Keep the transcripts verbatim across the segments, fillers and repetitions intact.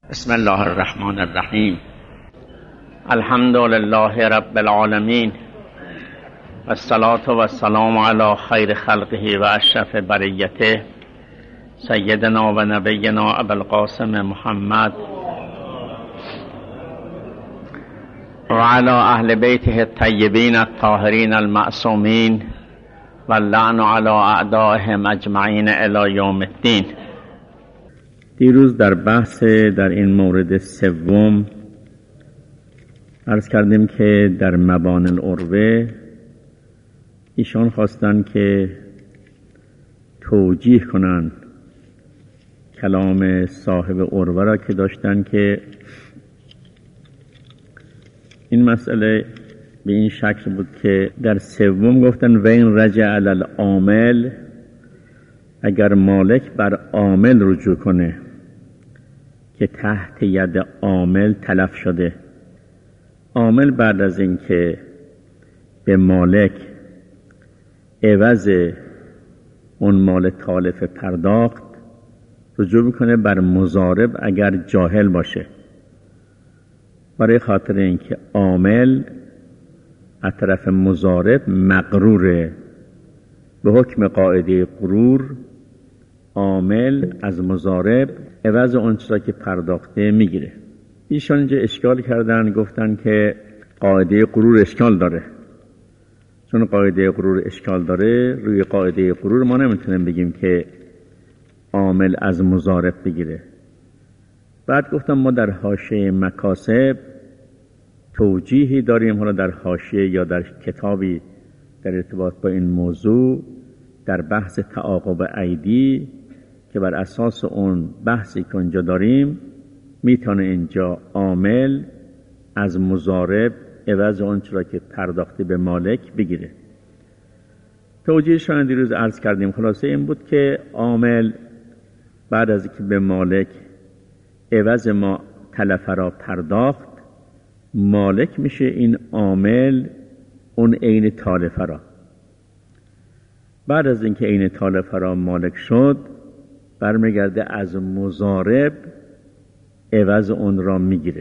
بسم الله الرحمن الرحیم. الحمد لله رب العالمین و الصلاة و السلام علی خیر خلقه و اشرف بریته سیدنا و نبینا ابوالقاسم محمد و علی اهل بیته الطیبین الطاهرین المعصومین و اللعن علی اعدائهم اجمعین الی یوم الدین. دیروز در بحث در این مورد سوم عرض کردیم که در مبانی العروه ایشان خواستن که توجیه کنند کلام صاحب عروه را که داشتن که این مسئله به این شکل بود که در سوم گفتن و این رجع علی العامل، اگر مالک بر عامل رجوع کنه که تحت ید عامل تلف شده، عامل بعد از اینکه به مالک عوض اون مال تالف پرداخت رجوع میکنه بر مضارب اگر جاهل باشه، برای خاطر اینکه عامل از طرف مضارب مغروره. به حکم قاعده غرور عامل از مضارب عوض اون چیزا که پرداخته میگیره. ایشان اینجا اشکال کردن، گفتن که قاعده غرور اشکال داره. چون قاعده غرور اشکال داره، روی قاعده غرور ما نمیتونیم بگیم که عامل از مضارب بگیره. بعد گفتم ما در حاشیه مکاسب توجیهی داریم، حالا در حاشیه یا در کتابی در ارتباط با این موضوع در بحث تعاقب ایدی که بر اساس اون بحثی که اونجا داریم میتونه اینجا عامل از مضارب عوض اون چرا که پرداخته به مالک بگیره. توجیهشان دیروز عرض کردیم، خلاصه این بود که عامل بعد از اینکه به مالک عوض ما تلف را پرداخت، مالک میشه این عامل اون عین تالف را. بعد از اینکه عین تالف را مالک شد، برمیگرده از مضارب عوض اون را میگیره.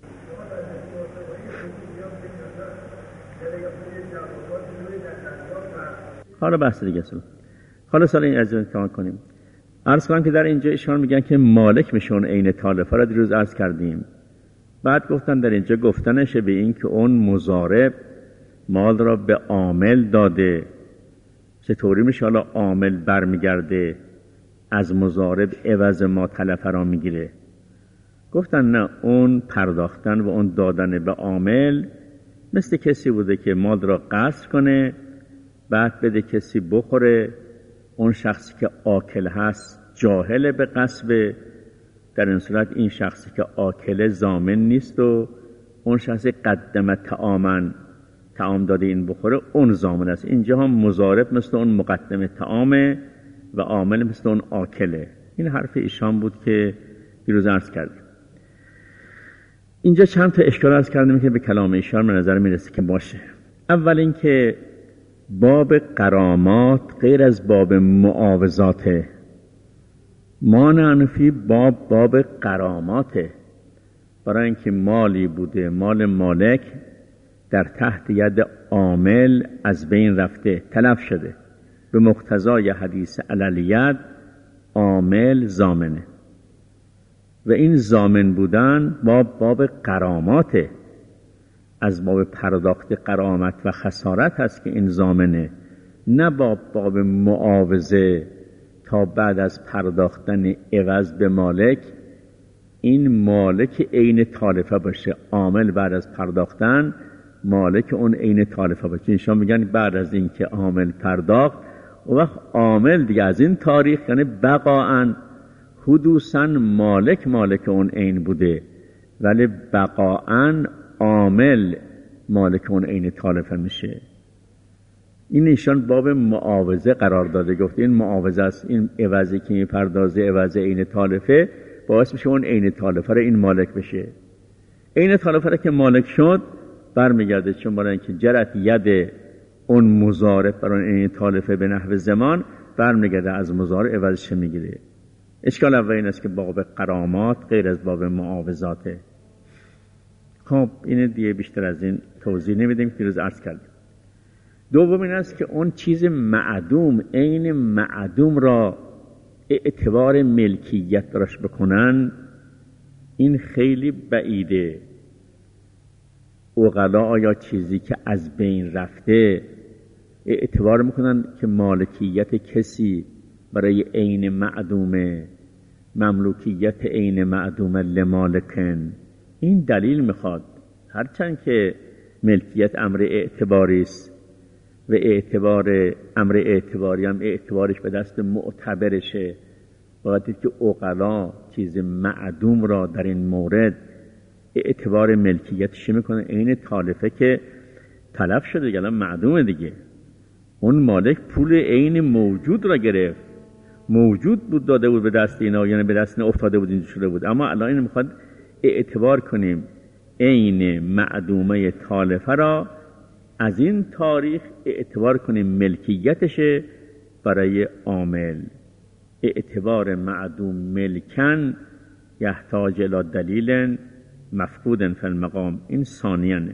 حالا بحث دیگه است. حالا سال این از امتحان کنیم. عرض کنم که در اینجا ایشان میگن که مالک میشه اون عین تالف را، دیروز عرض کردیم. بعد گفتن در اینجا گفتنشه به این که اون مضارب مال را به عامل داده، چطوری میشه حالا عامل برمیگرده از مضارب عوض ما تلف را میگیره؟ گفتن نه، اون پرداختن و اون دادن به عامل مثل کسی بوده که مال را قصر کنه بعد بده کسی بخوره. اون شخصی که آکل هست جاهل به قصب، در این صورت این شخصی که آکل ضامن نیست و اون شخصی قدم طعامن طعام داده این بخوره اون ضامن است. اینجا هم مضارب مثل اون مقدم طعامه و عامل مثل اون آکله. این حرف ایشان بود که دیروز عرض کردیم. اینجا چند تا اشکال عرض کردیم که به کلام ایشان به نظر میرسه که باشه. اول این که باب غرامات غیر از باب معاوضاته، ما نعنفی باب باب غراماته. برای اینکه مالی بوده، مال مالک در تحت ید عامل از بین رفته، تلف شده، به مقتضای حدیث علالید عامل ضامنه و این ضامن بودن باب باب غراماته، از باب پرداخت غرامت و خسارت هست که این ضامنه، نه باب باب معاوضه تا بعد از پرداختن عوض به مالک این مالک عین تالفه باشه، عامل بعد از پرداختن مالک اون عین تالفه باشه. اینشان میگن بعد از این که عامل پرداخت و وقت عامل دیگه از این تاریخ یعنی بقاعا حدوثا مالک مالک اون عین بوده، ولی بقاعا عامل مالک اون عین تالفه میشه. این ایشان باب معاوضه قرار داده، گفته این معاوضه است، این عوضی که میپردازه عوض عین تالفه باعث میشه اون عین تالفه را این مالک بشه. عین تالفه را که مالک شد برمیگرده، چون برای اینکه جرت ید اون مضارب برای عین تالفه به نحو زمان برمیگرده از مضارب عوضش میگیره. اشکال اول این است که باب غرامات غیر از باب معاوضاته. خب این دیگه بیشتر از این توضیح نمیدیم که روز عرض کردیم. دوم این است که اون چیز معدوم، عین معدوم را اعتبار ملکیت داشت بکنن، این خیلی بعیده. عقلا آیا چیزی که از بین رفته اعتبار میکنن که مالکیت کسی برای عین معدومه، مملوکیت عین معدومه لمالکن؟ این دلیل میخواد. هرچند که ملکیت امر اعتباری است و اعتبار امر اعتباری هم اعتبارش به دست معتبرشه، وقتی که عقلا چیز معدوم را در این مورد اعتبار ملکیتش میکنه عین تالفه که تلف شده دیگه، الان معدومه دیگه. اون مالک پول عین موجود را گرفت، موجود بود داده بود به دست اینا، یعنی به دست اینا افتاده بود اینجا شده بود، اما الان این میخواد اعتبار کنیم عین معدومه تالفه را از این تاریخ اعتبار کنیم ملکیتشه برای عامل. اعتبار معدوم ملکن یحتاج الی دلیل مفقود فی المقام. این ثانیانه.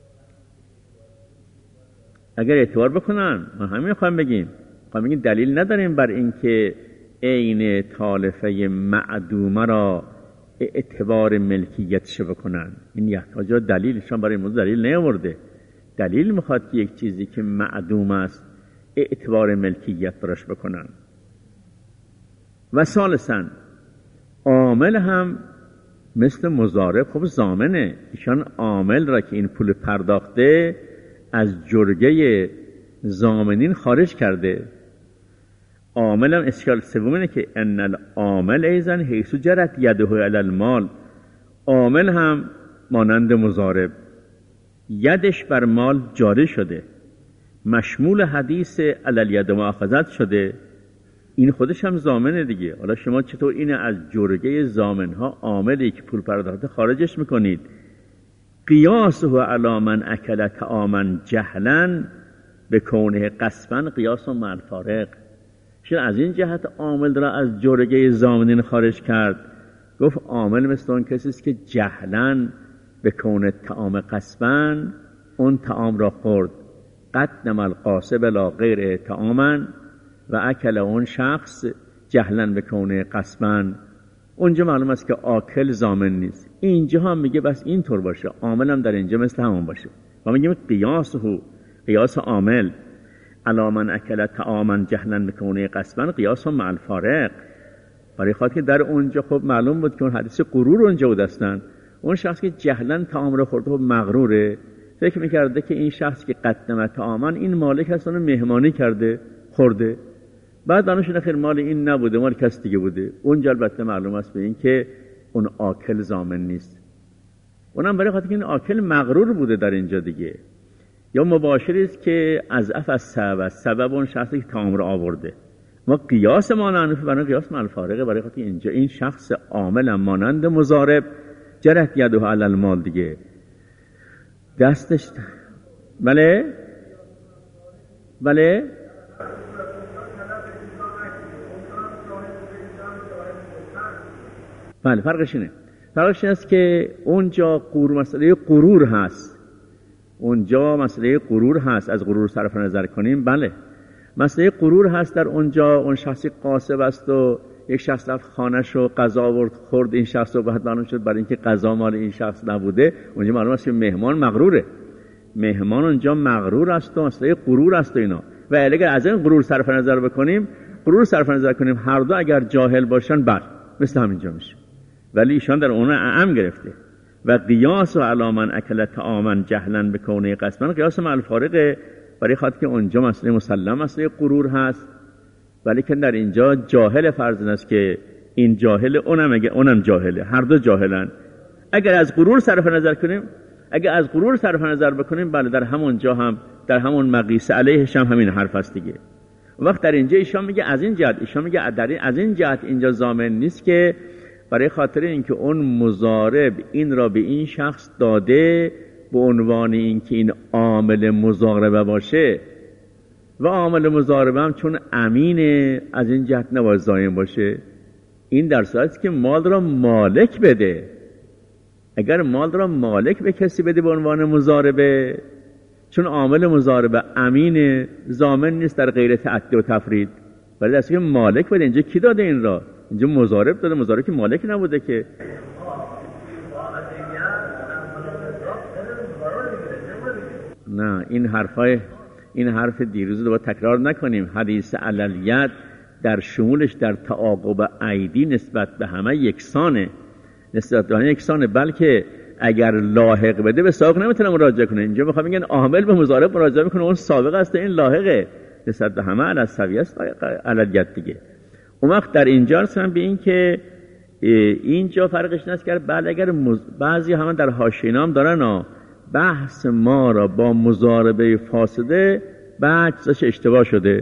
اگر اعتبار بکنن، ما همین خواهیم بگیم، خواهیم بگیم دلیل نداریم بر اینکه عین تالفه معدومه را اعتبار ملکیتش بکنن. این یحتاج الی دلیلشان برای موضوع دلیل نیاورده. دلیل میخواد که یک چیزی که معدوم است اعتبار ملکیت براش بکنن. و ثالثاً عامل هم مثل مضارب خب ضامنه. ایشان عامل را که این پول پرداخته از جرگه ضامنین خارج کرده. عامل هم اشکال سوم اینه که ان العامل ایزن حیث جرت یده علی المال. عامل هم مانند مضارب یدش بر مال جاری شده، مشمول حدیث علی الید مؤاخذت شده، این خودش هم ضامنه دیگه. حالا شما چطور اینه از جرگه ضامنها عاملی که پول پرداخته خارجش میکنید؟ قیاسه علی من اکل طعاما جهلا بکونه قسما قیاس مع الفارق. چون از این جهت عامل را از جرگه ضامنین خارج کرد، گفت عامل مثل اون کسی است که جهلا بکونه طعام قسما، اون طعام را خورد، قدم القاسب لا غیر طعاما و اکل اون شخص جهلا بکونه قسما. اونجا معلوم است که آکل ضامن نیست. اینجا هم میگه بس اینطور باشه، عامل هم در اینجا مثل همون باشه. و میگیم قیاس هو قیاس عامل علی من اکل طعاما جهلا بکونه قسما قیاس مع الفارق. برای خاطر که در اونجا خب معلوم بود که اون حدیث غرور اونجا بود هستن. اون شخص که جهلا طعام را خورده و مغروره، فکر میکرده که این شخص که قدم طعاما این مالک هست، اونو مهمانی کرده خورده، بعد دانشون خیر مال این نبوده، مال کس دیگه بوده. اونجا البته معلوم است به این که اون آکل ضامن نیست. اونم برای خاطر که این آکل مغرور بوده در اینجا دیگه، یا مباشری است که از اف از سبب سبب اون شخصی که طعام را آورده. ما قیاس ما نانف برای قیاس مع الفارقه. برای خاطر اینجا این شخص عامل مانند مضارب جرت یده علی المال دیگه، دستش بله بله بله فرقش اینه. فرقش این است که اونجا قرور مسئله غرور هست، اونجا مسئله غرور هست. از غرور صرف نظر کنیم، بله مسئله غرور هست. در اونجا اون شخصی قاسب است و یک شخص رفت خانه‌ش رو غذا آورد خورد، این شخص رو بعد معلوم شد برای اینکه غذا مال این شخص نبوده، اونجا معلوم است که مهمان مغروره. مهمان اونجا مغرور است و مسئله غرور است و اینا. و اگر از این غرور صرف نظر بکنیم، غرور صرف نظر کنیم، هر دو اگر جاهل باشن بله مثل همینجا میشه، ولی ایشان در اون اعم گرفته. و قیاس و علی من اکل طعاما جهلا بکونه قسما قیاس مع الفارق. برای خاطر که اونجا مسئله مسلم مسئله غرور هست، ولی که در اینجا جاهل فرض است که این جاهل اونم اگه اونم جاهله، هر دو جاهلن. اگر از غرور صرف نظر کنیم، اگر از غرور صرف نظر بکنیم، بله در همون جا هم در همون مقیس علیهش هم همین حرف است دیگه. وقت در اینجا ایشان میگه از این جهت، ایشان میگه در از این جهت اینجا ضامن نیست که برای خاطر اینکه اون مضارب این را به این شخص داده به عنوان اینکه این عامل مضاربه باشه، و عامل مضاربه هم چون امینه از این جهت نباید ضامن باشه. این در صورتی که مال را مالک بده. اگر مال را مالک به کسی بده به عنوان مضاربه، چون عامل مضاربه امین ضامن نیست در غیر تعدی و تفرید، ولی در صورتی که مالک بده. اینجا کی داده این را؟ اینجا مضارب داده، مضارب که مالک نبوده که. نه این حرفای این حرف دیروز رو تکرار نکنیم. حدیث عللیت در شمولش در تعاقب عیدی نسبت به همه یکسانه، نسبت به همه یکسانه، بلکه اگر لاحق بده به سابق نمیتونه مراجعه کنه. اینجا میخوام بگن عامل به مضارب مراجعه میکنه، اون سابق است، این لاحقه، نسبت به همه علی السویه است عللیت دیگه. اون وقت در اینجا رسیدن به این که اینجا فرقش نیست که بله اگر مز... بعضی همه در حاشیه نام دارن بحث ما را با مضاربه فاسده بحثش اشتباه شده.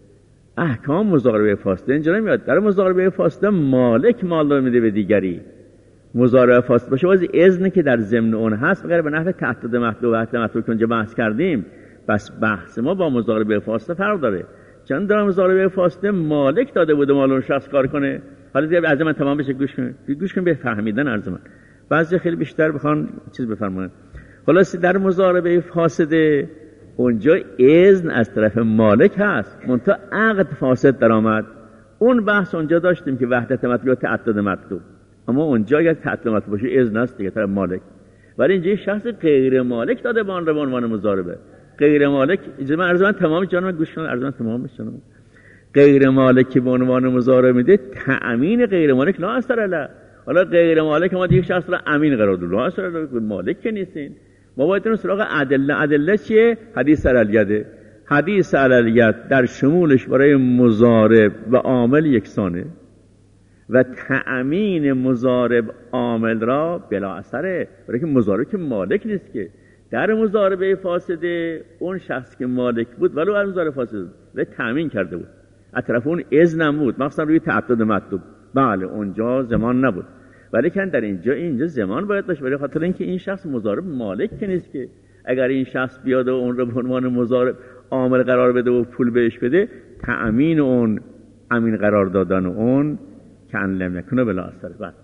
احکام مضاربه فاسده اینجا نمیاد. در مضاربه فاسده مالک مال رو میده به دیگری. مضاربه فاسده باشه باز اذن که در ضمن اون هست مگر به نحو تعدد مطلوب و حد مطلوب که اونجا بحث کردیم. بس بحث ما با مضاربه فاسده فرق داره. چون در مضاربه فاسده مالک داده بوده مال اون شخص کار کنه. حالا دیگه از من تمام بشه، گوش کن گوش کن به فهمیدن عرض من. بعضی خیلی بیشتر بخوان چیز بفرمایند. خلاص در مضاربه فاسده اونجا اذن از طرف مالک هست، منتها عقد فاسد در آمد. اون بحث اونجا داشتیم که وحدت مطلوب و تعدد مطلوب، اما اونجا اگر تعدد مطلوب باشه اذن است دیگه طرف مالک. ولی اینجا شخص غیر مالک داده به آن رو به عنوان مضاربه. غیر مالک اجازه من عرض من تمام جانم گوش کن، عرض من تمام جانم. غیر مالک به عنوان مضاربه میده، تأمین غیر مالک لا اثر علیه. حالا غیر مالک ما دیگه شخص را امین قرار داد، لا اثر علیه، مالک که نیستین. ما باید بریم سراغ ادله. ادله چیه؟ حدیث علیه. حدیث علیه در شمولش برای مضارب و عامل یکسانه و تأمین مضارب عامل را بلا اثره، برای که مضارب که مالک نیست که. در مضاربه فاسده اون شخص که مالک بود ولو از مضارب فاسده و تأمین کرده بود، از طرف اون اذن بود، مخصوصا روی تعدد مطلوب. بله اونجا زمان نبود، ولی که در اینجا اینجا زمان باید داشت، برای خاطر اینکه این شخص مضارب مالک که نیست که. اگر این شخص بیاد و اون رو به عنوان مضارب عامل قرار بده و پول بهش بده، تأمین اون امین قرار دادن اون کن لم یکن بلا اثر. بعد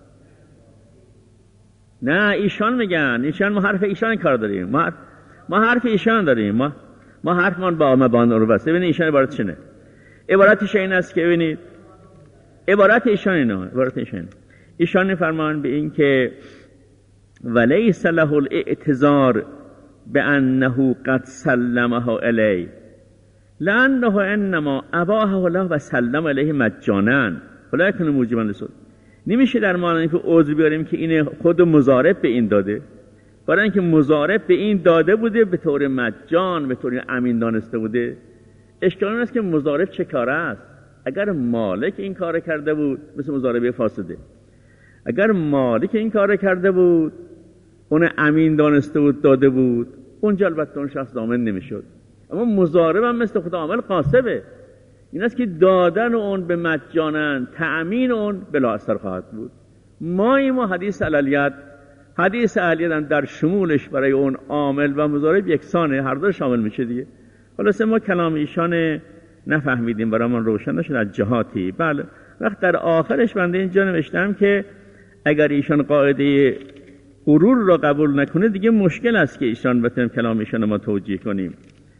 نه ایشان میگن، ایشان ما حرف ایشان کار داریم، ما ما حرف ایشان داریم، ما ما حرفمان با مبان رو بس. ببینید ایشان عبارت چنه؟ عبارتش این است که ببینید عبارت ایشان اینا، عبارت ایشان ایشان فرمان به این که ولیس له الاعتذار بانه قد سلمه الی لانه انما اباحه له و سلم الیه مجانا ولا یکون موجبا للسود. نمیشه در معنی که عذر بیاریم که این خود مضارب به این داده، برای اینکه مضارب به این داده بوده به طور مجان، به طور امین دانسته بوده. اشکال این است که مضارب چه کاره است؟ اگر مالک این کار کرده بود مثل مضاربه فاسده، اگر مالک این کار کرده بود اون امین دانسته بود داده بود، اونجا البته اون شخص ضامن نمیشد. اما مضارب هم مثل خود عامل قاسبه، این است که دادن اون به مجانن، تأمین اون بلا اثر خواهد بود. ما این حدیث علیت حدیث علیت در شمولش برای اون عامل و مضارب یکسانه، هر دو شامل میشه دیگه. خلاصه ما کلام ایشان نفهمیدیم، برای من روشن نشد از جهاتی. بله وقت در آخرش بنده اینجا نوشتم که اگر ایشان قاعده غرور را قبول نکنه دیگه مشکل است که ایشان بتونیم کلام ایشان ما توجیه کنیم.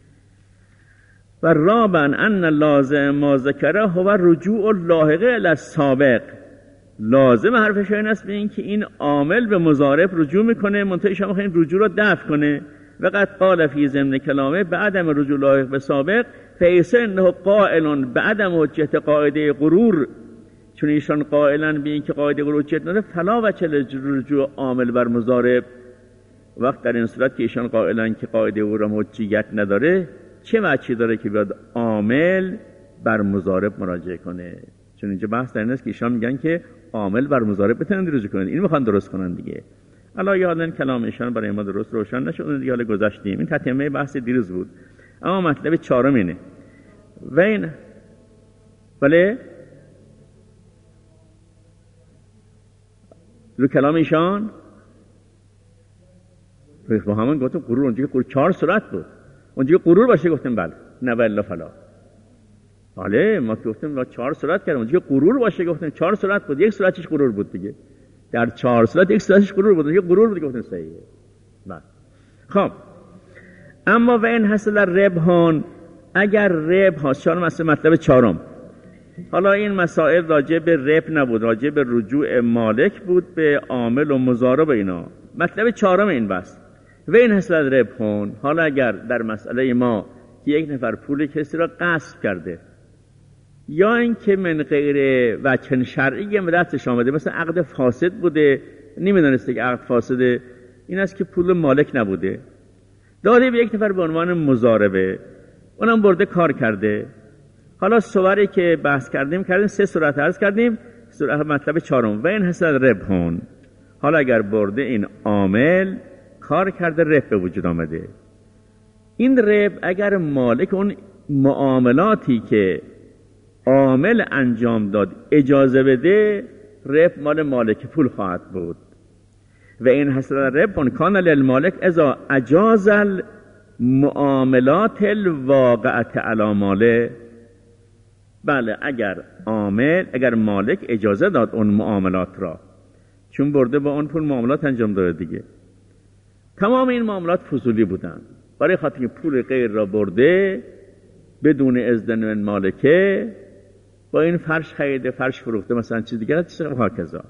و رابعا ان لازم ما ذکره هو رجوع لاحقه الی السابق. لازم حرفش این است به این که این عامل به مضارب رجوع میکنه، منتها ایشان میخواین رجوع را دفع کنه. و قد قال فی ضمن کلامه بعدم رجوع لاحق به سابق فیس انه قائل بعدم حجت قاعده غرور. چون ایشان قائلن به این که قاعده غرور حجت نداره، فلا وجه رجوع عامل بر مضارب. وقت در این صورت که ایشان قائلن که قاعده غرور حجت نداره، چه وجهی داره که بیاد عامل بر مضارب مراجعه کنه؟ چون اینجا بحث در این است که ایشان میگن که عامل بر مضارب بتونن رجوع کنن، اینو میخوان درست کنن دیگه. الا یادن کلام ایشان برای ما درست روشن نشد دیگه، حالا گذاشتیم. این تتمه بحث دیروز بود. اما مطلب چهارم اینه و این بله رو کلام ایشان با همون گفتم غرور، اونجا که غرور چهار صورت بود، اونجا که غرور باشه گفتم بله، نه الا فلا. حاله ما گفتیم ما چهار صورت کردیم دیگه، غرور باشه گفتیم چهار صورت بود، یک صورتش غرور بود دیگه، در چهار صورت یک صورتش غرور بود، یک غرور بود گفتیم صحیحه. بله خب اما و این حاصل ربحان، اگر ربح ها چهار مثلا مطلب چهارم، حالا این مسائل راجع به ربح نبود، راجع به رجوع مالک بود به عامل و مضارب اینا. مطلب چهارم این بس و این حاصل ربحان، حالا اگر در مسئله ما که یک نفر پول کسی را غصب کرده یا اینکه من غیر وجه شرعی به دستش آمده، مثلا عقد فاسد بوده نمیدونسته که عقد فاسده، این است که پول مالک نبوده، داده به یک نفر به عنوان مضاربه، اونم برده کار کرده. حالا صوری که بحث کردیم کردیم سه صورت عرض کردیم، صورت مطلب چهارم و این حاصل ربحون، حالا اگر برده این عامل کار کرده ربح به وجود آمده، این ربح اگر مالک اون معاملاتی که عامل انجام داد اجازه بده، ربح مال مالک پول خواهد بود. و این حاصل ربح کان للمالک اذا اجاز المعاملات الواقعه علی ماله. بله اگر عامل اگر مالک اجازه داد اون معاملات را، چون برده با اون پول معاملات انجام داده دیگه، تمام این معاملات فضولی بودن، برای خاطر که پول غیر را برده بدون اذن من مالکه، با این فرش خریده فرش فروخته مثلا چیز دیگه و هاکذا.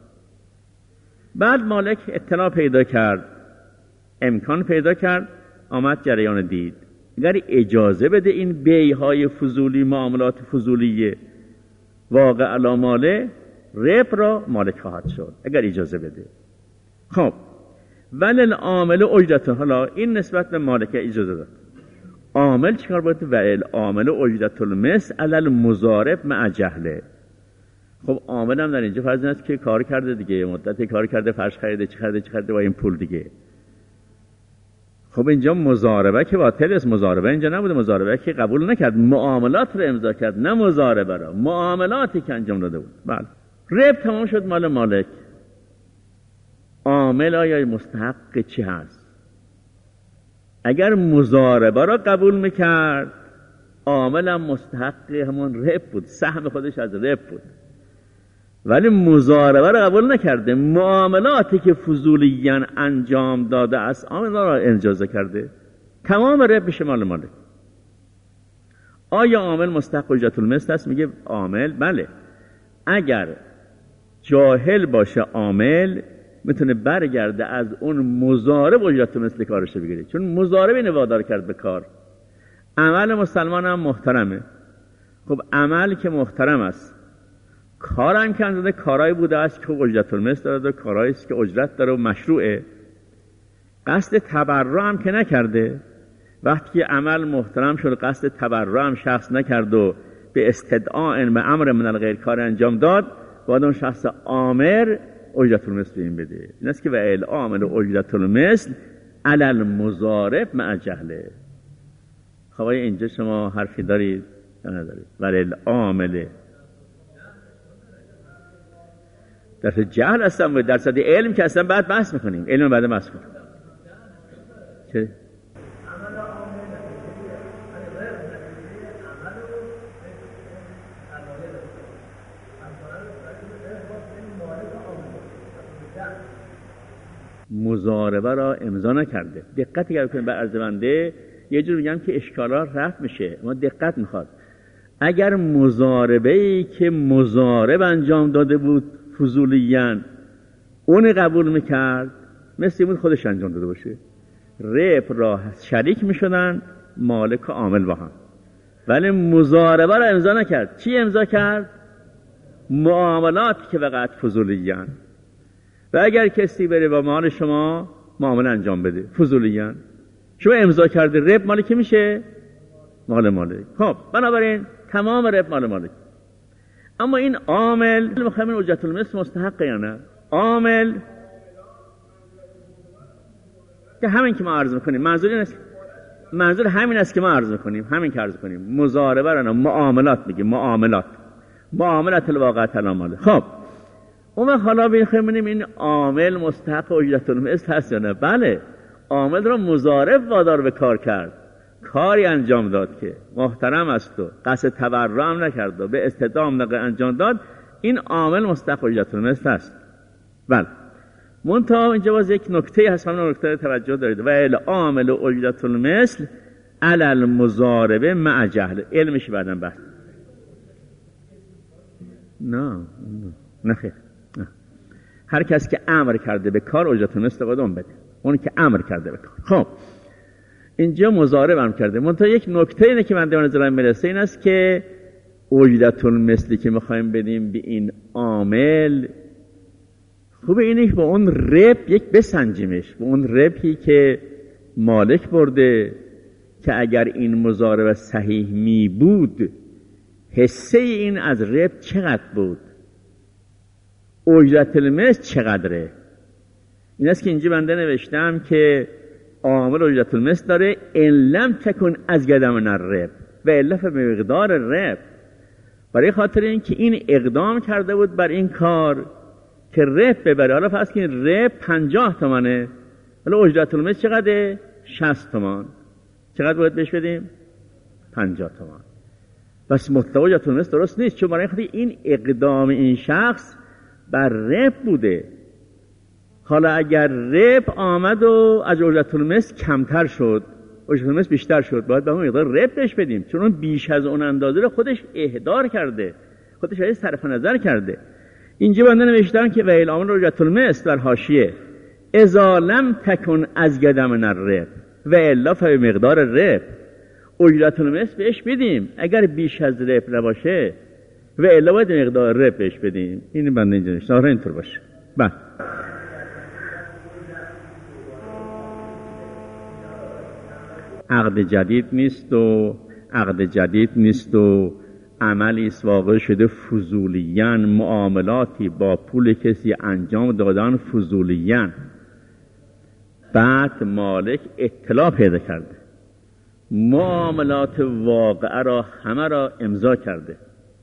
بعد مالک اطلاع پیدا کرد، امکان پیدا کرد، آمد جریان دید، اگر اجازه بده این بیع‌های فضولی، معاملات فضولیه واقع علی ماله، ربح را مالک خواهد شد اگر اجازه بده. خب ولل عامل اجرته، حالا این نسبت به مالک اجازه داد، عامل چیکار باید؟ ولل عامل اجرت المثل علی المضارب مع جهله. خب عامل هم در اینجا فرض است که کار کرده دیگه، مدتی کار کرده، فرش خریده، چی خریده چی خریده با این پول دیگه. خب اینجا مضاربه که باطل است، مضاربه اینجا نبوده، مضاربه که قبول نکرد، معاملات رو امضا کرد نه مضاربه را، معاملاتی که انجام داده بود. بله ربح تمام شد مال مالک. عامل آیا مستحق چی هست؟ اگر مضاربه را قبول میکرد، عامل هم مستحق همون ربح بود، سهم خودش از ربح بود، ولی مضاربه را قبول نکرده، معاملاتی که فضولیاً انجام داده است عامل را اجازه کرده، تمام ربح میشه مال مالک. آیا عامل مستحق اجرت المثل است؟ میگه عامل بله، اگر جاهل باشه عامل میتونه برگرده از اون مضارب اجرت مثل کارش بگیره، چون مضارب اینو وادار کرد به کار. عمل مسلمان هم محترمه. خب عمل که محترم است، کار هم که انجام کارایی بوده است که اجرت المثل داره و کارایی است که اجرت داره و مشروعه، قصد تبرع هم که نکرده. وقتی که عمل محترم شد قصد تبرع هم شخص نکرد و به استدعاء به امر من الغیر کار انجام داد، باید اون شخص آمر اجرت المثل این بده. این است که و العامل اجرت المثل علی المضارب مع جهله. خب اینجا شما حرفی دارید یا ندارید؟ ولی العامل درس جهل هستم و درصد علم که اصلا بعد بحث میکنیم، علم بعد بحث کنیم. چه؟ مضاربه را امضا نکرده. دقت اگر کنیم بر عرض بنده، یه جور میگم که اشکالات رفع میشه، ما دقت میخواد. اگر مضاربه‌ای که مضارب انجام داده بود فضولیاً اون قبول میکرد، مثل این خودش انجام داده باشه، ربح را شریک میشدن مالک و عامل با هم، ولی مضاربه را امضا نکرد. چی امضا کرد؟ معاملاتی که وقعت فضولیاً. و اگر کسی بره با مال شما معامله انجام بده فضولیاً، شما امضا کرده، ربح مال کی میشه؟ مال مالک. خب بنابراین تمام ربح مال مالک. اما این عامل مخمن اجرت المثل مستحق یا نه؟ عامل که همین که ما عرض میکنیم، منظور این است، منظور همین است که ما عرض میکنیم، همین که عرض کنیم، مضاربه را نه، معاملات میگیم، معاملات معاملات الواقع تلاماله. خب اون حالا بخونیم این عامل مستحق اجرت المثل هست یا نه؟ بله، عامل را مضارب وادار به کار کرد، کاری انجام داد که محترم است و قصد تبرع هم نکرد و به استدام نقل انجام داد، این عامل مستحق اجرت المثل است. بله منتها اینجا باز یک نکته هست، همون نکته توجه دارید. و العامل اجرت المثل علی المضاربه مع جهل. علمش بعداً بحث. نه نه خیر نه. هر کس که امر کرده به کار اجرت المثل قدم بده، اون که امر کرده به کار. خب اینجا مضارب هم کرده. منتها یک نکته اینه که من در نظرم میرسه، این است که اجرت المثلی که میخوایم بدیم به این عامل، خوبه اینه که با اون رب یک بسنجیمش، با اون ربی که مالک برده، که اگر این مضارب صحیح می بود حصه این از رب چقدر بود، اجرت المثل چقدره. این است که اینجا بنده نوشتم که عامل اجرت المثل داره ان لم تکن از گدم الرب و الا فمقدار الرب. برای خاطر این که این اقدام کرده بود بر این کار که رب ببره. حالا فرض کنید رب پنجاه تومنه، حالا اجرت المثل چقدره؟ شصت تومان. چقدر باید بهش بدیم؟ پنجاه تومان. بس مطلق اجرت المثل درست نیست، چون برای خاطر این اقدام این شخص بر رب بوده. حالا اگر رب آمد و از اجرت المثل کمتر شد، اجرت المثل بیشتر شد، باید به اون مقدار رب بهش بدیم، چون اون بیش از اون اندازه رو خودش اهدار کرده، خودش از صرف نظر کرده. اینجا بنده نوشتم که و العامل اجرت المثل در حاشیه اذا لم تکن از گدم الرب و الا فمقدار الرب، اجرت المثل بهش بدیم اگر بیش از رب نباشه، و الا باید مقدار رب بهش بدیم. این بنده اینجا نوشتم اینطور باشه. بله عقد جدید نیست و عقد جدید نیست و عملی است واقع شده فضولیاً، معاملاتی با پول کسی انجام دادن فضولیاً، بعد مالک اطلاع پیدا کرده، معاملات واقعه را همه را امضا کرده.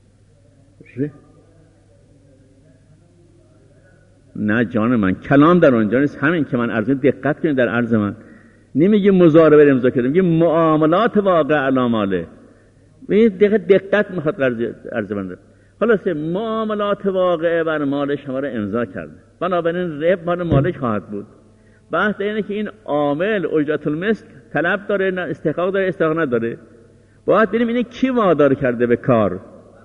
نه جان من، کلام در اونجا نیست. همین که من عرض دقت کنید در عرض من، نمیگه مضاربه امضا کرده، میگه معاملات واقع علاماله. این دقت دقت میخواد عرض بنده. خلاص معاملات واقعه بر مالش همه را امضا کرده، بنابراین رب مال مالک خواهد بود. بحث اینه که این عامل اجرت المثل طلب داره نه استحقاق داره، استحقاق نداره. باید ببینیم اینه کی وادار کرده به کار.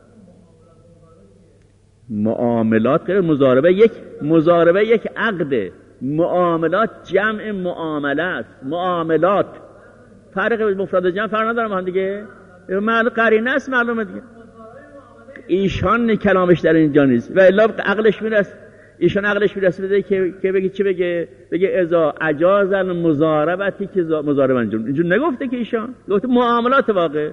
معاملات غیر مضاربه یک مضاربه یک عقده، معاملات جمع معامله است. معاملات فرق مفرد و جمع فرق نداره ما دیگه، معلوم قرینه است معلومه دیگه. ایشان کلامش در اینجا نیست و الا عقلش میرسه، ایشان عقلش میرسه بده که که بگه چی بگه؟ بگه اذا اجاز المضاربتی که مضارب انجام. اینجا نگفته که ایشان گفته معاملات واقع.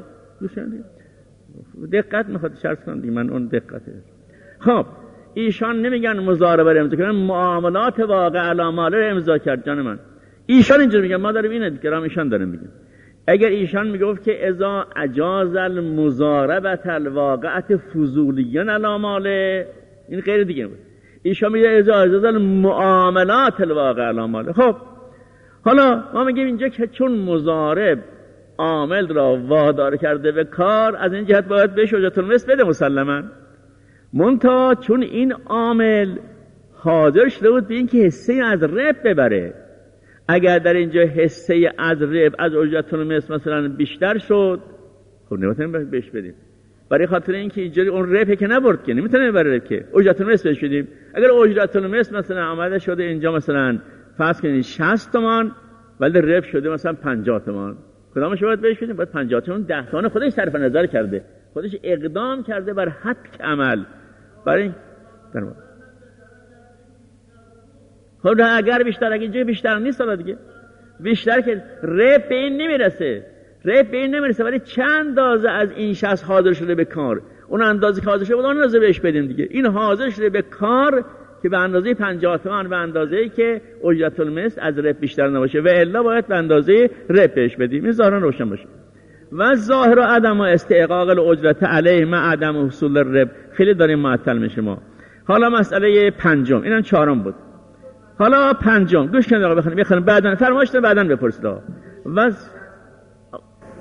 دقت میخواد شرط کنم دیگه، من اون دقته. خب ایشان نمیگن مضاربه رو امضا کردن، معاملات واقع علاماله رو امضا کرد. جان من ایشان اینجا میگن، ما داریم اینه دیگه، ایشان داره میگن. اگر ایشان میگفت که اذا اجاز المضاربت الواقعت فضولیان علاماله، این غیر دیگه بود. ایشان میگه اذا اجاز المعاملات الواقع علاماله. خب حالا ما میگیم اینجا که چون مضارب عامل را وادار کرده به کار، از این جهت باید بهش اجرت المثل بده مسلماً. منتها چون این عامل حاضر شده بود به این که حصه از رب ببره، اگر در اینجا حصه از رب از اجرت المثل مثلا بیشتر شد، خب نمیتونیم بهش بدیم. برای خاطر اینکه اینجوری اون رب که نبرد که نمیتونیم ببره رب که اجرت المثل بهش بدیم. اگر اجرت المثل مثلا آمده شده اینجا مثلا فرض کنید شصت تومان ولی رب شده مثلا پنجاه تومان، کدامش باید بهش بدیم؟ باید پنجاه تومان. ده تومان خودش صرف نظر کرده، خودش اقدام کرده بر حق عمل. برای خب اگر بیشتر، اگر اینجا بیشتر نیست حالا دیگه بیشتر که رب به این نمیرسه، رب به این نمیرسه، ولی چند اندازه از این شخص حاضر شده به کار، اون اندازه که حاضر شده بود اون اندازه بهش بدیم دیگه. این حاضر شده به کار که به اندازه پنجاه تومان، به اندازه‌ای که اجرت المثل از رب بیشتر نباشه، و الا باید به اندازه رب بهش بدیم. این ظاهرا روشن باشه. و ظاهر و عدم و استحقاق الاجرت علیه مع عدم حصول الرب، خیلی داریم معطل میشه ما. حالا مسئله پنجم، اینم چهارم بود. حالا پنجم گوش کنید آقا، بخونید بخونید بعداً فرمایشتون بعداً بپرسید. و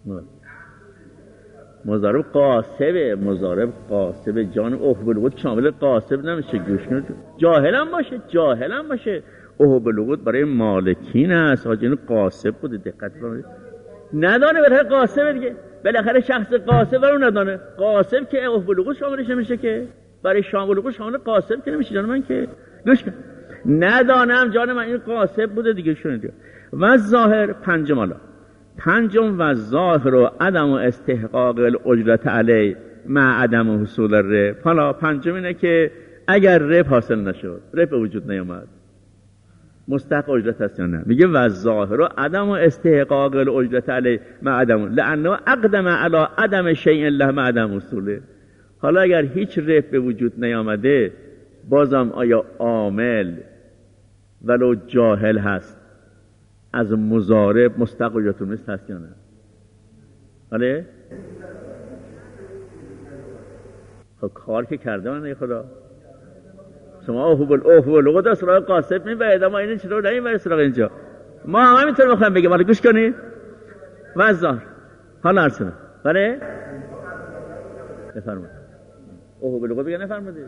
مضارب قاسبه، مضارب قاسبه جان اوه بلغت شامل قاسب نمیشه. گوش کنید، جاهلم باشه جاهلم باشه اوه بلغت برای مالکین است. آجین قاسب بوده، دقت کنید. ندانه برای قاسب دیگه، بالاخره شخص قاسب رو ندانه. قاسب که اوه بلغت شاملش نمیشه، که برای شامل بلغت شامل قاسب که نمیشه جان من. که گوش کن، ندانم جان من این قاسب بوده دیگه. شنید و ظاهر پنجم. حالا پنجم و ظاهر و عدم و استحقاق الاجرت علی مع عدم حصول الرب. حالا پنجم اینه که اگر رب حاصل نشد، رب به وجود نیامد، مستحق اجرت هست یا نه. میگه و ظاهر و عدم و استحقاق الاجرت علی مع عدم، لانه اقدم علی عدم شیء له مع عدم حصوله. حالا اگر هیچ رب به وجود نیامده، بازم آیا عامل ولو جاهل هست از مضارب مستحق اجرت مثل هست یا نه؟ بله؟ خب کار که کرده من ای خدا. شما اوه بل اوه بلغت از سراغ قاسب میبرید، اما این چرا نمیبرید سراغ اینجا؟ ما هم همینطور میخوایم بگیم. حالا گوش کنید و ظاهر. حالا ارسنه بله؟ نفرمایید اوه بلغت بگه. نفرمایید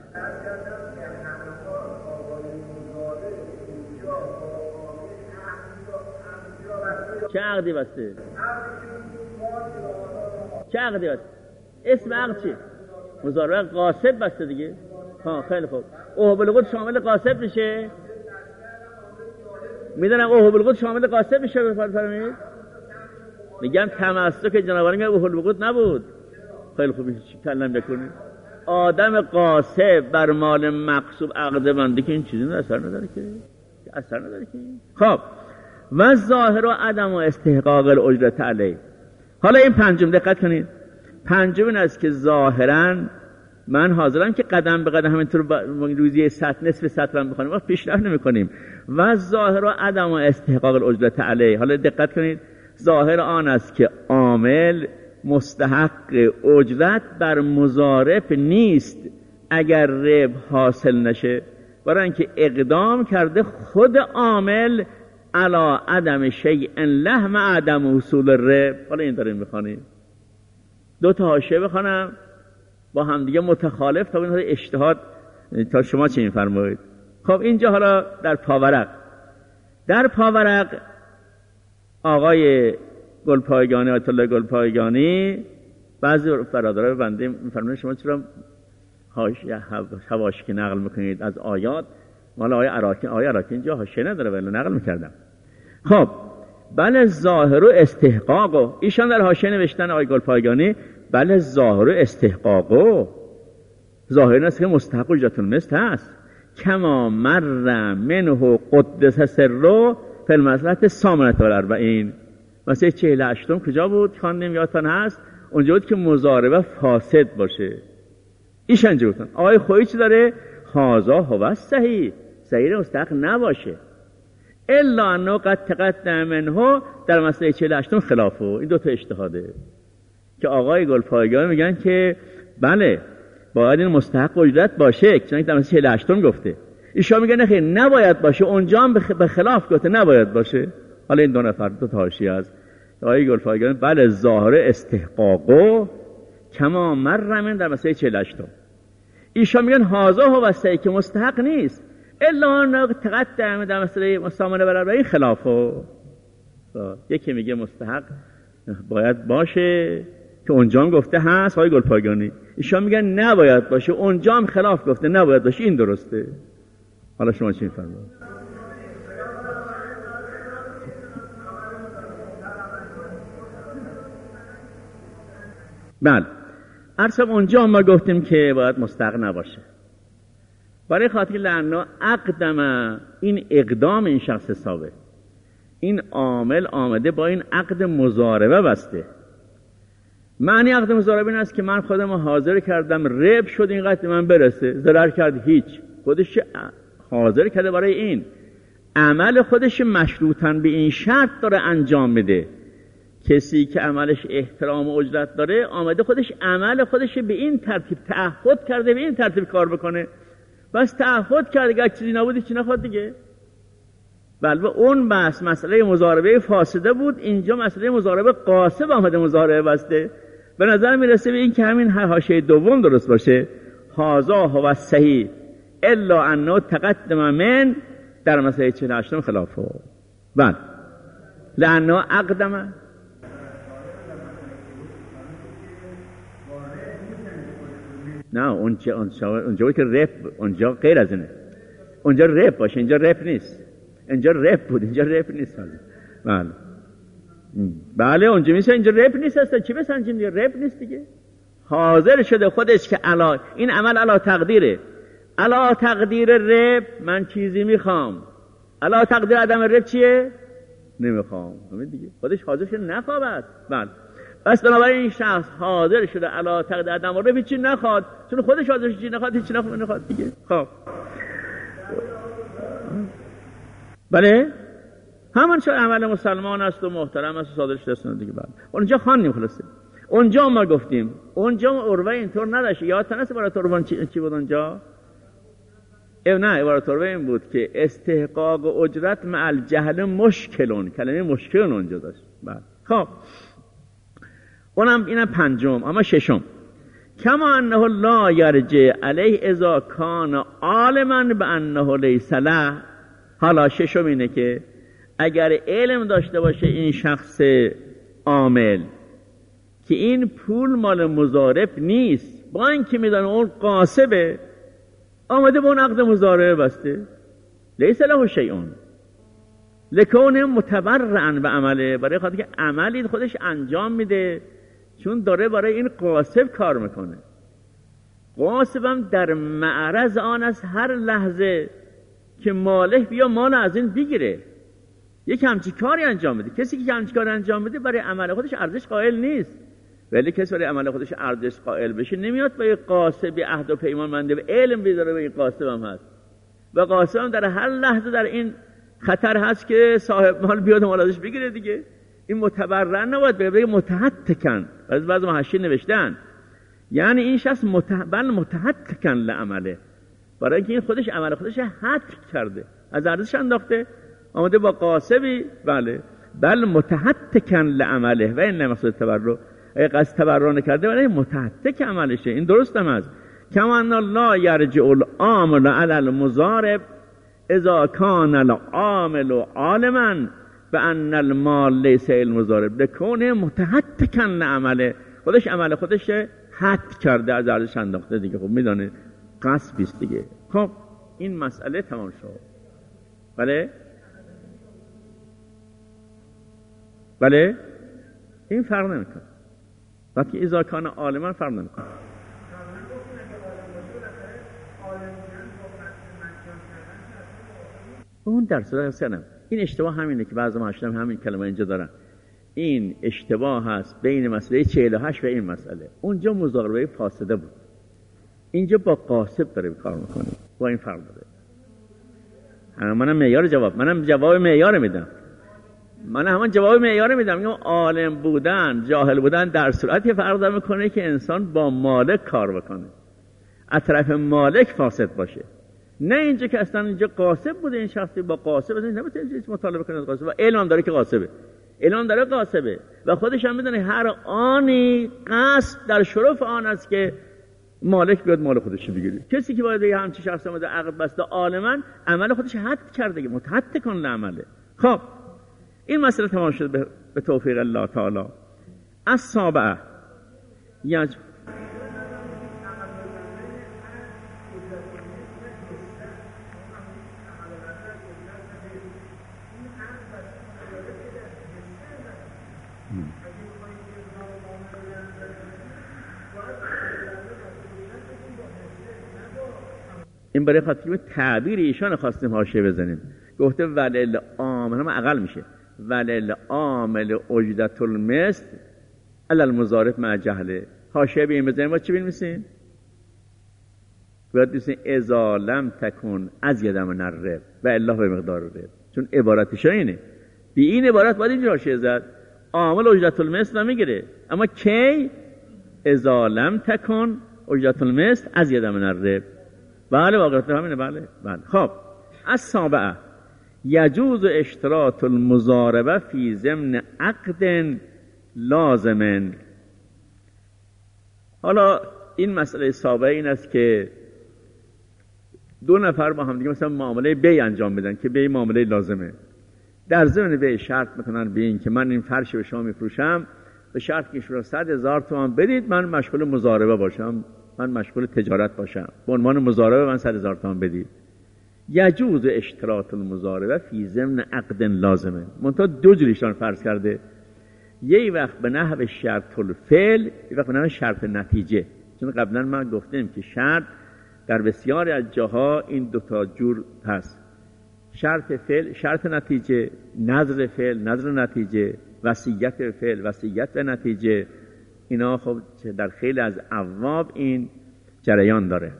چه عقدی بسته؟ چه عقدی بسته؟ اسم عقد چی؟ مضاربه قاسب بسته دیگه. ها خیلی خوب. اوه بلغت شامل قاسب میشه؟ میدونم اوه بلغت شامل قاسب میشه. بفرمایید. میگم تمسک جنابان میگه اوه بلغت نبود. خیلی خوب کلم بکنید. آدم قاسب بر مال مغصوب عقد بنده که این چیزی اثر نداره که اثر نداره که. خب و ظاهر و عدم و استحقاق الاجرت علی. حالا این پنجم دقت کنید. پنجم این است که ظاهرا من حاضرم که قدم به قدم همینطور روزی سطر نصف سطرم بخونیم، وقت پیشرفت نمی‌کنیم. و ظاهر و عدم و استحقاق الاجرت علی. حالا دقت کنید، ظاهر آن است که عامل مستحق اجرت بر مضارب نیست اگر ربح حاصل نشه، برای اینکه اقدام کرده خود عامل علا عدم شیء له مع عدم حصول الربح. حالا این داریم میخوانیم. دو تا حاشیه بخوانم با هم دیگه متخالف تا این اجتهاد تا شما چه میفرمایید. خب اینجا حالا در پاورق در پاورق آقای گلپایگانی، آیت الله گلپایگانی، بعضی برادرای بنده میفرمایند شما چرا حواشی که نقل میکنید از آیات مال آیه عراقی، آیه عراقی اینجا حاشیه نداره ولی نقل میکردم. خب بله ظاهر و استحقاق، ایشان در حاشیه نوشتن آیه گلپایگانی بله ظاهر و استحقاق، ظاهر این است که مستحق اجرت المثل هست. کما مر منه قدس سره فی المصلحة الثامنة والاربعین. مثلا چهل و هشتم کجا بود خواندیم یادتان هست؟ اونجا بود که مضاربه فاسد باشه. ایش انجا بودن آقای خویی چی داره؟ هازا هو صحیح، صحیح مستحق نباشه الا انه قد تقدم منه در مسئله چهل و هشتم خلافه. این دو تا اجتهاده که آقای گلپایگانی میگن که بله باید این مستحق اجرت باشه، چون در مسئله چهل و هشتم گفته. ایشان میگن خیر نباید باشه، اونجا هم به خلاف گفته نباید باشه. حالا این دو نفر دو تا حاشیه است. آقای گلپایگانی بله ظاهر استحقاقو کما مر من در مسئله چهل و هشتم. ایشان میگن هازا هو صحیح که مستحق نیست الا ان تقدم در مسئله مستعمله برابری خلافه. یکی میگه مستحق باید باشه که اونجا هم گفته هست آقای گلپایگانی، ایشان میگن نباید باشه اونجا هم خلاف گفته نباید باشه. این درسته. حالا شما چی میفرمایید؟ بله ارسم اونجا ما گفتیم که باید مستحق نباشه برای خاطر لعنه اقدم، این اقدام این شخص حسابه، این عامل آمده با این عقد مضاربه بسته. معنی عقد مضاربه این است که من خودم حاضر کردم ربح شد اینقدر من برسه، ضرر کرد هیچ، خودش حاضر کرده برای این عمل خودش مشروطاً به این شرط داره انجام میده. کسی که عملش احترام و اجرت داره آمده خودش عمل خودش به این ترتیب تعهد کرده به این ترتیب کار بکنه. بس تعهد کرده اگه چیزی نبودی چی نخواد دیگه. بله اون بحث مسئله مضاربه فاسده بود، اینجا مسئله مضاربه قاصب آمده مضاربه بسته. به نظر میرسه به این که همین حاشیه دوم درست باشه، هازا هو صحیح الا انه تقدم من در مسئله چهل و هشتم خلافه. بله لانه اقدم نه اونجا اونجا که رپ اونجا غیر از اینه، اونجا رپ باشه، اینجا رپ نیست، اینجا رپ بود، اینجا رپ نیست. بله بله اونجا میشه اینجا رپ نیست هسته، چی بسنجیم دیگه؟ رپ نیست دیگه. حاضر شده خودش که علا این عمل علا تقدیره، علا تقدیر رپ من چیزی میخوام، علا تقدیر عدم رپ چیه؟ نمیخوام. همین دیگه خودش حاضر شده نخوابد. بله بس بنابراین این شخص حاضر شده علا تقدیر عدم رپ هیچی نخواد، چون خودش حاضر شده نخواد، هیچی نخواد نخواد دیگه. خب بله همان چه عمل مسلمان است و محترم است و صادر شده است دیگه. بعد اونجا خوانیم خلاصه، اونجا ما گفتیم اونجا عروه اینطور نداشت. یادتون هست عبارت عروه چی, چی بود اونجا؟ اه نه عبارت عروه این بود که استحقاق و اجرت مع الجهل مشکلون، کلمه مشکلون اونجا داشت. بعد خب اونم اینم پنجم. اما ششم کما انه لا یرجع علیه اذا کان عالما بانه لیس له. حالا ششم اینه که اگر علم داشته باشه این شخص عامل که این پول مال مضارب نیست، با اینکه میدونه اون قاصبه، آمده به اون عقد مضاربه بسته، لیس له شیء لکونه متبرعا به عمله، برای خاطر که عملی خودش انجام میده چون داره برای این قاصب کار میکنه. قاصبم در معرض آن است هر لحظه که مالک بیا مال از این بگیره، یک همچی کاری انجام بده. کسی که همچی کاری انجام بده برای عمل خودش ارزش قائل نیست، ولی کسی برای عمل خودش ارزش قائل بشه نمیاد به قاصب عهد و پیمان منده به علم بیداره به این قاصب هم هست و قاصب هم در هر لحظه در این خطر هست که صاحب مال بیاد مال ازش بگیره دیگه. این متبرع نباید بگه متحتکن، از بعض محشین نوشتن یعنی این شخص متبل متحتکن لعمله، برای اینکه این خودش عمل خودش حتک کرده، از ارزش انداخته، آمده با قاصبی. بله بل متحتکن لعمله و این مقصود تبرع، اگه قصد تبرع نکرده ولی متحتک عملشه. این درست هم هست. کما ان لا یرجع العامل علی المضارب اذا کان العامل عالما بان المال لیس المضارب لکونه متحتکن لعمله، خودش عمل خودش حتک کرده، از ارزش انداخته دیگه. خب میدونه قصبی است دیگه. خب این مسئله تمام شد. بله بله این فرق نمیکنه، وقتی اذا کان عالما فرق نمیکنه. اون در صورت سنم این اشتباه همینه که بعضی ماشینم همین کلمه اینجا دارن. این اشتباه هست بین مسئله چهل و هشت و این مسئله. اونجا مضاربه فاسده بود، اینجا با قاصب داره کار میکنه، با این فرق داره. منم معیار جواب منم جواب معیار میدم من همان جواب معیار میدم میگم عالم بودن جاهل بودن در صورتی فرق میکنه که انسان با مالک کار بکنه، از طرف مالک فاسد باشه، نه اینجا که اصلا اینجا قاصب بوده این شخصی با قاصب اصلا نمیتونه هیچ مطالبه کنه قاصب و علم داره که قاصبه، علم داره قاصبه و خودش هم میدونه هر آنی قصد در شرف آن است که مالک بیاد مال خودش رو بگیره. کسی که باید بگه همچین شخص اومده عقد بسته عالما عمل خودش حد کرده، متحد کن لعمله. خب این مسئله تمام شد به توفیق الله تعالی. السابعه یج این برای خاطر تعبیر ایشان خواستیم حاشیه بزنیم. گفته ولل عامل هم اقل میشه، ولل عامل اجدت المثل علی المضارب مع جهله. حاشیه به این بزنیم با چی بنویسیم؟ باید بنویسیم اذا لم تکن از یدم من الرب و الله به مقدار الرب، چون عبارتش اینه. بی این عبارت باید اینجا حاشیه زد عامل اجدت المثل نمیگیره، اما کی اذا لم تکن اجدت المثل از یدم من الرب. بله واقعا همینه. بله بله. خب السابعه یجوز اشتراط المضاربه فی ضمن عقد لازم. حالا این مسئله سابقه این است که دو نفر با هم دیگه مثلا معامله بی انجام بدن که بی معامله لازمه. در ضمن بی شرط میکنن به این که من این فرش به شما میفروشم به شرط که شما صد هزار تومان بدید من مشغول مضاربه باشم، من مشغول تجارت باشم، به عنوان مضاربه من صد هزار تومان بدید. یجوز اشتراط المضاربه فی ضمن عقد لازمه. منتها دو جوریشان فرض کرده، یه وقت به نحو شرط الفعل، یه وقت به نحو شرط نتیجه. چون قبلا ما گفتیم که شرط در بسیاری از جاها این دو تا جور هست، شرط فعل، شرط نتیجه، نظر فعل، نظر نتیجه، وصیت فعل، وصیت به نتیجه. اینا خب در خیلی از ابواب این جریان داره.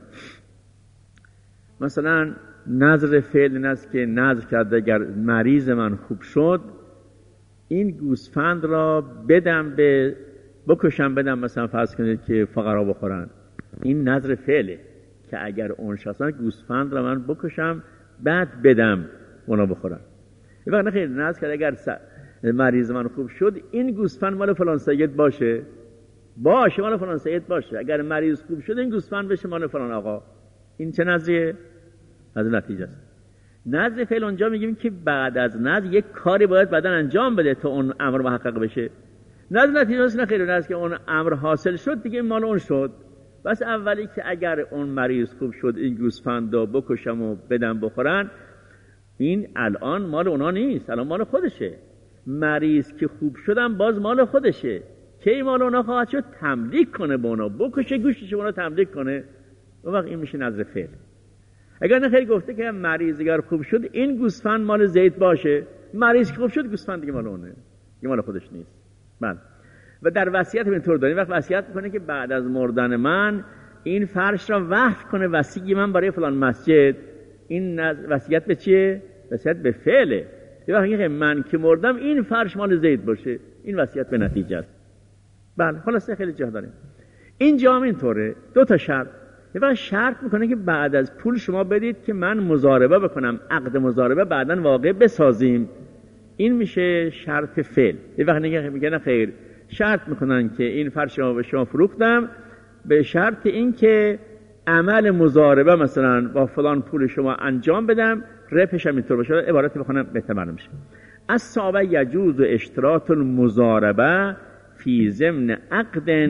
مثلا نظر فعل این است که نظر کرده اگر مریض من خوب شد این گوسفند را بدم به بکشم بدم مثلا فرض کنید که فقرا بخورن. این نظر فعله که اگر اون شخصا گوسفند را من بکشم بعد بدم اونا بخورن. این وقت نخیر نظر کرده اگر مریض من خوب شد این گوسفند مال فلان سید باشه باشه مال فلان سید باشه، اگر مریض خوب شد این گوسفند بشه مال فلان آقا. این چه نظریه؟ از نتیجه است. نظر فعل اونجا میگیم که بعد از نظر یک کاری باید بعداً انجام بده تا اون امر محقق بشه. نظر نتیجه است نه خیر، نظر که اون امر حاصل شد دیگه مال اون شد. بس اولی که اگر اون مریض خوب شد این گوسفندو بکشم و بدم بخورن، این الان مال اونا نیست، الان مال خودشه. مریض که خوب شدن باز مال خودشه. کی مال اونا خواهد شد؟ تملیک کنه به اونا، بکشه گوشتش اونا تملیک کنه. اون وقت این میشه نظر فعل. اگر نه خیلی گفته که مریض اگر خوب شد این گوسفند مال زید باشه، مریض که خوب شد گوسفند دیگه مال اونه، دیگه مال خودش نیست. بله. و در وصیت هم اینطور داریم، وقت وصیت میکنه که بعد از مردن من این فرش را وقف کنه وصی من برای فلان مسجد. این وصیت به چیه؟ وصیت به فعله. یه وقت میگه من که مردم این فرش مال زید باشه، این وصیت به نتیجه است. بله. خلاصه خیلی جا داریم. این جا هم اینطوره، دو تا شرط. یه وقت شرط میکنه که بعد از پول شما بدید که من مضاربه بکنم، عقد مضاربه بعداً واقع بسازیم. این میشه شرط فعل. یه وقت میگه نه خیر، شرط میکنن که این فرش رو به شما فروختم به شرط این که عمل مضاربه مثلا با فلان پول شما انجام بدم، ربحش هم اینطور باشه. عبارتی بخونم بهتر معلوم میشه. از صحابه یجوز اشتراط المضاربه فی ضمن عقد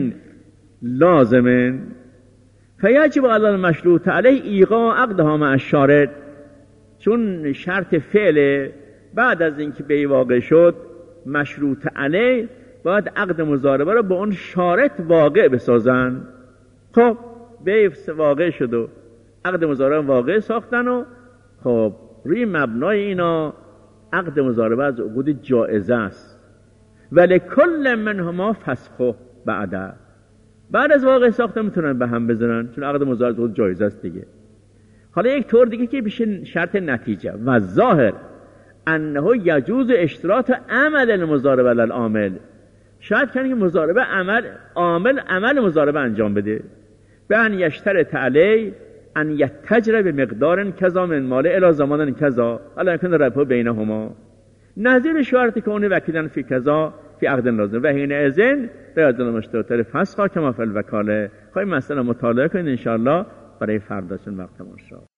لازم فیجب علی المشروط علیه ایقاع عقدها مع الشارط. چون شرط فعل بعد از اینکه به واقع شد مشروط علیه باید عقد مضاربه رو با اون شارط واقع بسازن. خب به واقع شد و عقد مضاربه واقع ساختن و خب روی مبنای اینا عقد مضاربه از عقود جائزه است. ولی کل منهما فسخه بعد بعد از واقع ساختن میتونن به هم بزنن، چون عقد مضاربه عقود جایزه است دیگه. حالا یک طور دیگه که بشه شرط نتیجه و ظاهر انه یجوز اشتراط عمل المضاربه للعامل. شاید کنه که مضاربه عمل عامل عمل مضاربه انجام بده، به ان یشترط علی ان یتجر به مقدار کذا من مال الی زمان کذا الا یکن ربح بینهما نظیر شرطی که اون وکیلن فی کذا فی عقد لازم و حین اذن بیاد المشترط فسخ کما فی الوکاله. خواهیم مثلا مطالعه کنید ان شاء الله برای فرداشون وقتمون شد.